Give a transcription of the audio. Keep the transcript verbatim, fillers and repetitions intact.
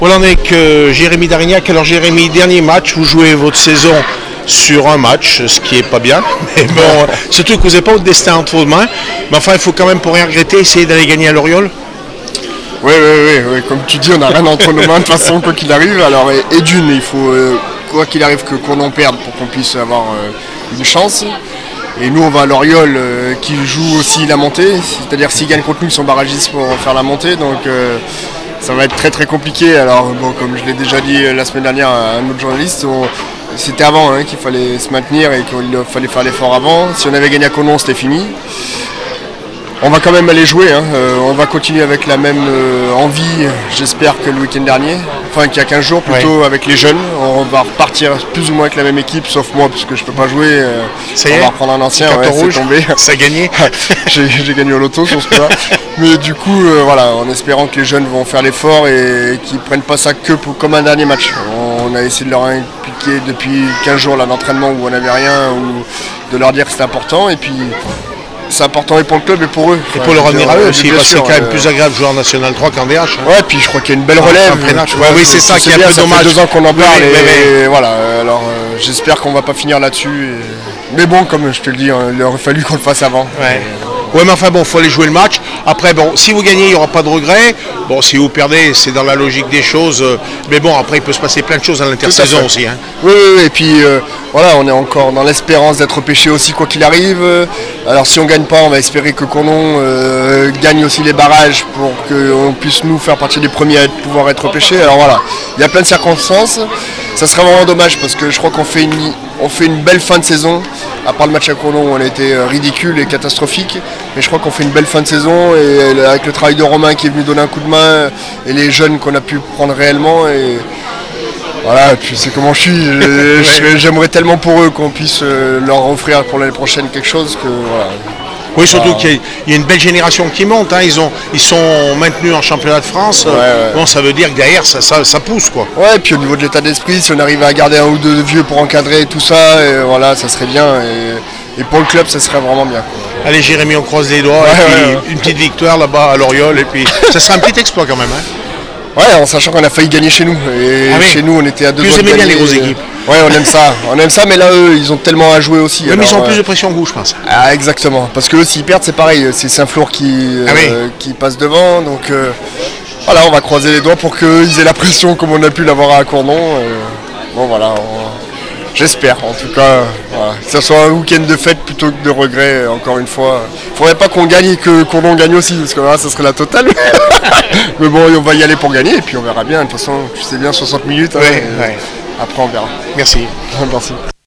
Voilà, on est avec euh, Jérémy Darignac. Alors Jérémy, dernier match, vous jouez votre saison sur un match, ce qui est pas bien. Mais bon, euh, surtout que vous n'avez pas votre destin entre vos mains. Mais enfin, il faut quand même, pour rien regretter, essayer d'aller gagner à Loriol. Oui, oui, oui, oui, comme tu dis, on n'a rien entre nos mains de toute façon, quoi qu'il arrive. Alors, et, et d'une, il faut, euh, quoi qu'il arrive, que Cournon perde pour qu'on puisse avoir euh, une chance. Et nous, on va à Loriol euh, qui joue aussi la montée. C'est-à-dire, s'ils gagnent contre nous, ils sont barragistes pour faire la montée. Donc, euh, ça va être très très compliqué. Alors, bon, comme je l'ai déjà dit la semaine dernière à un autre journaliste, on, c'était avant hein, qu'il fallait se maintenir et qu'il fallait faire l'effort avant. Si on avait gagné à Cournon, c'était fini. On va quand même aller jouer, hein. euh, on va continuer avec la même euh, envie, j'espère, que le week-end dernier, enfin qu'il y a quinze jours plutôt, ouais. Avec les jeunes. On va repartir plus ou moins avec la même équipe, sauf moi, parce que je ne peux pas jouer. Euh, ça on y est, va reprendre un ancien, ouais, rouge, c'est tombé. Ça a gagné. j'ai, j'ai gagné au loto sur ce coup-là. Mais du coup, euh, voilà, en espérant que les jeunes vont faire l'effort et, et qu'ils ne prennent pas ça que pour, comme un dernier match. On a essayé de leur impliquer depuis quinze jours là, d'entraînement où on n'avait rien, ou de leur dire que c'était important. Et puis, c'est important et pour le club et pour eux. Et pour le revenir à eux aussi, parce que c'est quand même euh... plus agréable de jouer en National trois qu'en D H. Hein. Ouais, puis je crois qu'il y a une belle relève. Ouais, oui, c'est ça qui est un peu ça dommage. Ça fait deux ans qu'on en parle oui, et, mais, mais... et voilà. Alors euh, j'espère qu'on va pas finir là-dessus. Et... Mais bon, comme je te le dis, hein, il aurait fallu qu'on le fasse avant. Ouais. Et... Ouais, mais enfin bon, il faut aller jouer le match. Après, bon, si vous gagnez, il n'y aura pas de regret. Bon, si vous perdez, c'est dans la logique des choses. Mais bon, après, il peut se passer plein de choses à l'intersaison aussi. Hein. Oui, oui, et puis euh, voilà, on est encore dans l'espérance d'être repêché aussi, quoi qu'il arrive. Alors, si on ne gagne pas, on va espérer que Cournon euh, gagne aussi les barrages pour qu'on puisse nous faire partie des premiers à pouvoir être repêchés. Alors voilà, il y a plein de circonstances. Ça serait vraiment dommage parce que je crois qu'on fait une, on fait une belle fin de saison. À part le match à Cournon où on a été ridicule et catastrophique. Mais je crois qu'on fait une belle fin de saison et avec le travail de Romain qui est venu donner un coup de main et les jeunes qu'on a pu prendre réellement. Et voilà, et puis c'est comment je suis. Je, j'aimerais tellement pour eux qu'on puisse leur offrir pour l'année prochaine quelque chose que voilà. Oui, surtout qu'il y a une belle génération qui monte. Hein. Ils, ont, ils sont maintenus en championnat de France. Ouais, ouais. Bon, ça veut dire que derrière, ça, ça, ça pousse, quoi. Ouais, et puis au niveau de l'état d'esprit, si on arrive à garder un ou deux vieux pour encadrer tout ça, et voilà, ça serait bien. Et, et pour le club, ça serait vraiment bien, quoi. Allez, Jérémy, on croise les doigts. Ouais, et puis ouais, ouais. Une petite victoire là-bas à Loriol. Et puis, ça serait un petit exploit quand même. Hein. Ouais, en sachant qu'on a failli gagner chez nous. Et ah oui. Chez nous, on était à deux doigts de gagner. Vous aimez bien les grosses équipes. Ouais, on aime ça. On aime ça, mais là, eux, ils ont tellement à jouer aussi. Mais alors, ils ont euh... plus de pression que vous, je pense. Ah, exactement. Parce que eux, s'ils perdent, c'est pareil. C'est Saint-Flour qui, ah oui. euh, qui passe devant. Donc, euh, voilà, on va croiser les doigts pour qu'ils aient la pression comme on a pu l'avoir à Cournon. Euh, bon, voilà. On... J'espère, en tout cas, voilà. Que ce soit un week-end de fête plutôt que de regret, encore une fois. Il ne faudrait pas qu'on gagne et que Cournon gagne aussi, parce que là, ça serait la totale. Mais bon, on va y aller pour gagner, et puis on verra bien. De toute façon, tu sais bien, soixante minutes. Ouais, hein, ouais. Après, on verra. Merci. Merci.